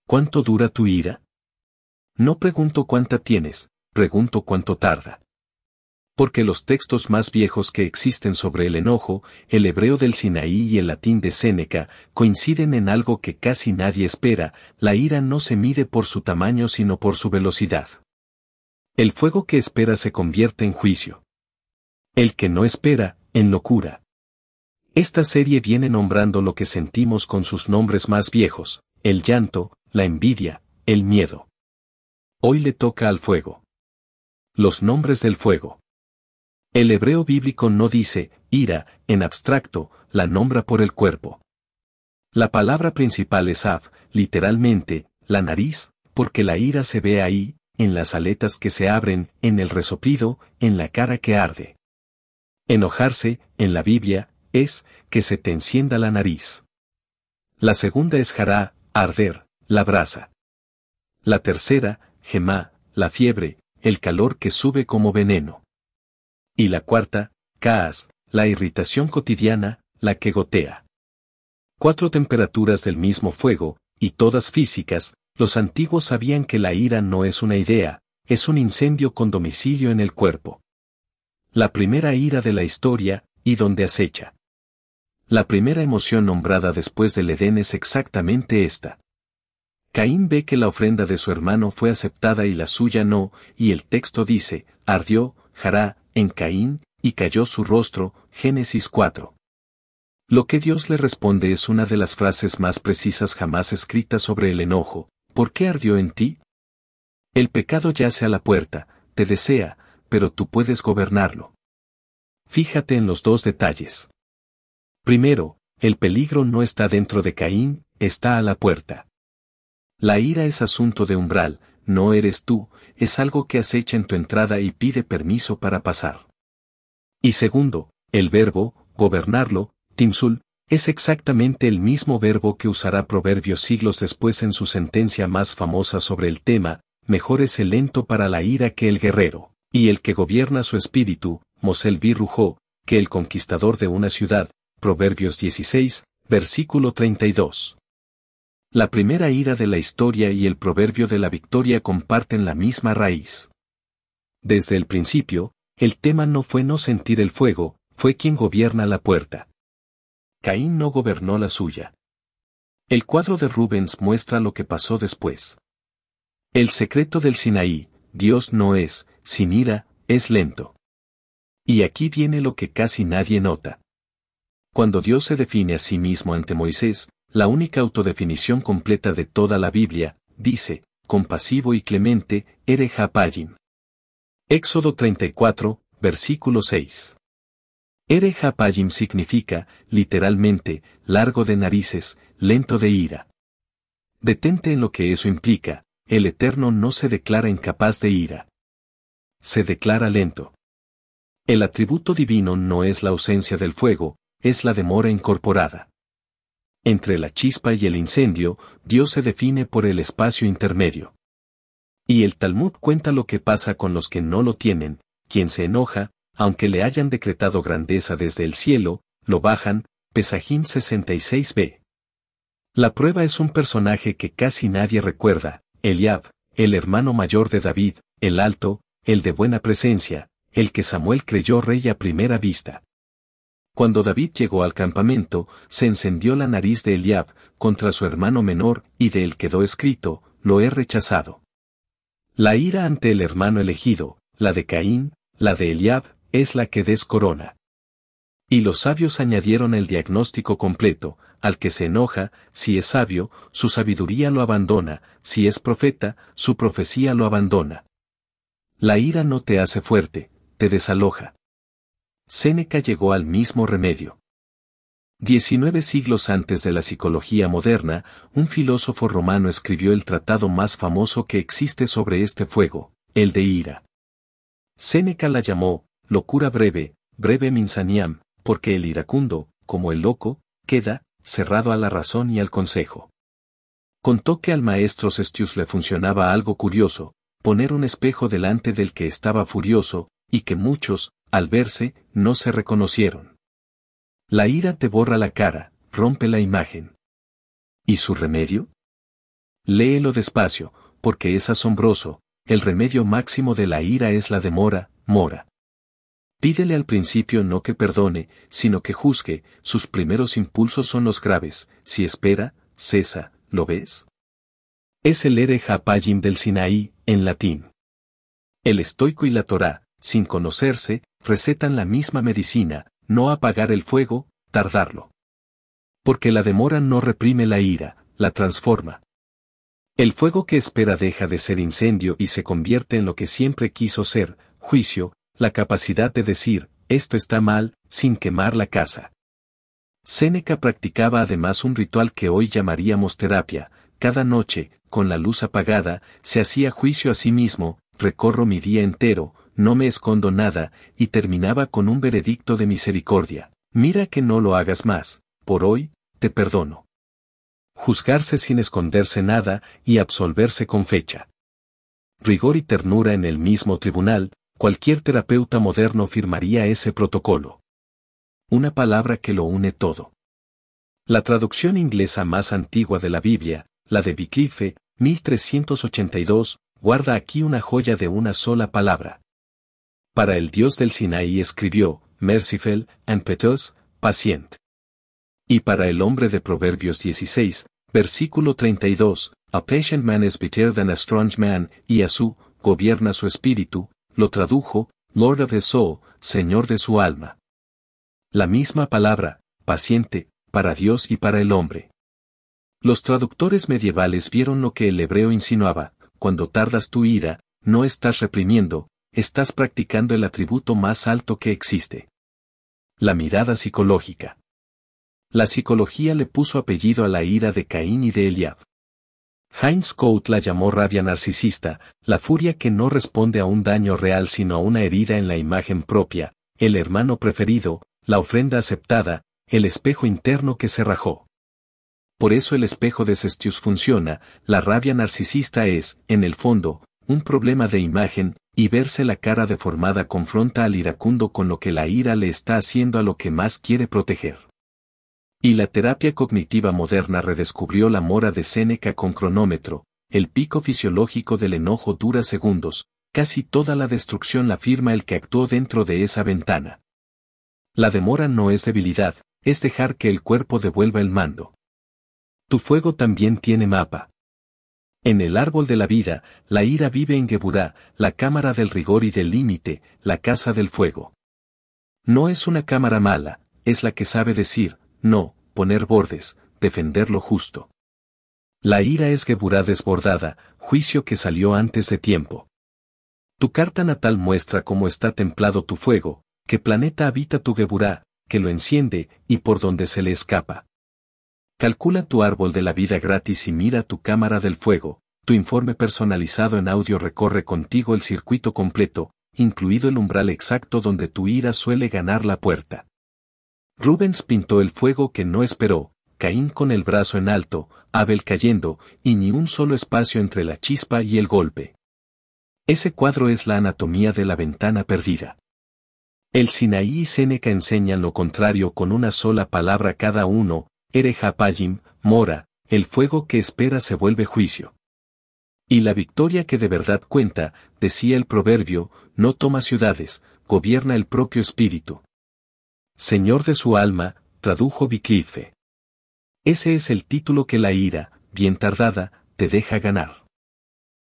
¿Cuánto dura tu ira? No pregunto cuánta tienes, pregunto cuánto tarda. Porque los textos más viejos que existen sobre el enojo, el hebreo del Sinaí y el latín de Séneca, coinciden en algo que casi nadie espera: la ira no se mide por su tamaño sino por su velocidad. El fuego que espera se convierte en juicio. El que no espera, en locura. Esta serie viene nombrando lo que sentimos con sus nombres más viejos: el llanto, la envidia, el miedo. Hoy le toca al fuego. Los nombres del fuego. El hebreo bíblico no dice ira en abstracto, la nombra por el cuerpo. La palabra principal es av, literalmente, la nariz, porque la ira se ve ahí, en las aletas que se abren, en el resoplido, en la cara que arde. Enojarse, en la Biblia, es que se te encienda la nariz. La segunda es jará, arder, la brasa. La tercera, gemá, la fiebre, el calor que sube como veneno. Y la cuarta, caas, la irritación cotidiana, la que gotea. 4 temperaturas del mismo fuego, y todas físicas. Los antiguos sabían que la ira no es una idea, es un incendio con domicilio en el cuerpo. La primera ira de la historia, y donde acecha. La primera emoción nombrada después del Edén es exactamente esta. Caín ve que la ofrenda de su hermano fue aceptada y la suya no, y el texto dice: ardió, jará, en Caín, y cayó su rostro. Génesis 4. Lo que Dios le responde es una de las frases más precisas jamás escritas sobre el enojo: ¿por qué ardió en ti? El pecado yace a la puerta, te desea, pero tú puedes gobernarlo. Fíjate en los 2 detalles. Primero, el peligro no está dentro de Caín, está a la puerta. La ira es asunto de umbral, no eres tú, es algo que acecha en tu entrada y pide permiso para pasar. Y segundo, el verbo, gobernarlo, timsul, es exactamente el mismo verbo que usará Proverbios siglos después en su sentencia más famosa sobre el tema: mejor es el lento para la ira que el guerrero, y el que gobierna su espíritu, Mosel Birrujó, que el conquistador de una ciudad. Proverbios 16, versículo 32. La primera ira de la historia y el proverbio de la victoria comparten la misma raíz. Desde el principio, el tema no fue no sentir el fuego, fue quien gobierna la puerta. Caín no gobernó la suya. El cuadro de Rubens muestra lo que pasó después. El secreto del Sinaí: Dios no es, sin ira, es lento. Y aquí viene lo que casi nadie nota. Cuando Dios se define a sí mismo ante Moisés, la única autodefinición completa de toda la Biblia, dice: compasivo y clemente, ere hapayim. Éxodo 34, versículo 6. Ere hapayim significa, literalmente, largo de narices, lento de ira. Detente en lo que eso implica: el Eterno no se declara incapaz de ira. Se declara lento. El atributo divino no es la ausencia del fuego, es la demora incorporada. Entre la chispa y el incendio, Dios se define por el espacio intermedio. Y el Talmud cuenta lo que pasa con los que no lo tienen: quien se enoja, aunque le hayan decretado grandeza desde el cielo, lo bajan. Pesajín 66b. La prueba es un personaje que casi nadie recuerda: Eliab, el hermano mayor de David, el alto, el de buena presencia, el que Samuel creyó rey a primera vista. Cuando David llegó al campamento, se encendió la nariz de Eliab contra su hermano menor, y de él quedó escrito: lo he rechazado. La ira ante el hermano elegido, la de Caín, la de Eliab, es la que descorona. Y los sabios añadieron el diagnóstico completo: al que se enoja, si es sabio, su sabiduría lo abandona; si es profeta, su profecía lo abandona. La ira no te hace fuerte, te desaloja. Séneca llegó al mismo remedio. 19 siglos antes de la psicología moderna, un filósofo romano escribió el tratado más famoso que existe sobre este fuego, el de ira. Séneca la llamó locura breve, breve minsaniam, porque el iracundo, como el loco, queda cerrado a la razón y al consejo. Contó que al maestro Cestius le funcionaba algo curioso: poner un espejo delante del que estaba furioso, y que muchos, al verse, no se reconocieron. La ira te borra la cara, rompe la imagen. ¿Y su remedio? Léelo despacio, porque es asombroso, el remedio máximo de la ira es la demora, mora. Pídele al principio no que perdone, sino que juzgue, sus primeros impulsos son los graves, si espera, cesa, ¿lo ves? Es el Ere Hapayim del Sinaí, en latín. El estoico y la Torá, sin conocerse, recetan la misma medicina, no apagar el fuego, tardarlo. Porque la demora no reprime la ira, la transforma. El fuego que espera deja de ser incendio y se convierte en lo que siempre quiso ser, juicio, la capacidad de decir, esto está mal, sin quemar la casa. Séneca practicaba además un ritual que hoy llamaríamos terapia. Cada noche, con la luz apagada, se hacía juicio a sí mismo, recorro mi día entero, no me escondo nada, y terminaba con un veredicto de misericordia. Mira que no lo hagas más, por hoy, te perdono. Juzgarse sin esconderse nada y absolverse con fecha. Rigor y ternura en el mismo tribunal, cualquier terapeuta moderno firmaría ese protocolo. Una palabra que lo une todo. La traducción inglesa más antigua de la Biblia, la de Wycliffe, 1382, guarda aquí una joya de una sola palabra. Para el Dios del Sinaí escribió, merciful and piteous, patient. Y para el hombre de Proverbios 16, versículo 32, a patient man is better than a strong man, y a su, gobierna su espíritu, lo tradujo, Lord of his soul, Señor de su alma. La misma palabra, paciente, para Dios y para el hombre. Los traductores medievales vieron lo que el hebreo insinuaba, cuando tardas tu ira, no estás reprimiendo, estás practicando el atributo más alto que existe. La mirada psicológica. La psicología le puso apellido a la ira de Caín y de Eliab. Heinz Coate la llamó rabia narcisista, la furia que no responde a un daño real sino a una herida en la imagen propia, el hermano preferido, la ofrenda aceptada, el espejo interno que se rajó. Por eso el espejo de Cestius funciona, la rabia narcisista es, en el fondo, un problema de imagen, y verse la cara deformada confronta al iracundo con lo que la ira le está haciendo a lo que más quiere proteger. Y la terapia cognitiva moderna redescubrió la mora de Séneca con cronómetro, el pico fisiológico del enojo dura segundos, casi toda la destrucción la firma el que actuó dentro de esa ventana. La demora no es debilidad, es dejar que el cuerpo devuelva el mando. Tu fuego también tiene mapa. En el árbol de la vida, la ira vive en Geburá, la cámara del rigor y del límite, la casa del fuego. No es una cámara mala, es la que sabe decir, no, poner bordes, defender lo justo. La ira es Geburá desbordada, juicio que salió antes de tiempo. Tu carta natal muestra cómo está templado tu fuego, qué planeta habita tu Geburá, que lo enciende, y por donde se le escapa. Calcula tu árbol de la vida gratis y mira tu cámara del fuego, tu informe personalizado en audio recorre contigo el circuito completo, incluido el umbral exacto donde tu ira suele ganar la puerta. Rubens pintó el fuego que no esperó, Caín con el brazo en alto, Abel cayendo, y ni un solo espacio entre la chispa y el golpe. Ese cuadro es la anatomía de la ventana perdida. El Sinaí y Séneca enseñan lo contrario con una sola palabra cada uno, Ere Hapayim, mora, el fuego que espera se vuelve juicio. Y la victoria que de verdad cuenta, decía el proverbio, no toma ciudades, gobierna el propio espíritu. Señor de su alma, tradujo Wycliffe. Ese es el título que la ira, bien tardada, te deja ganar.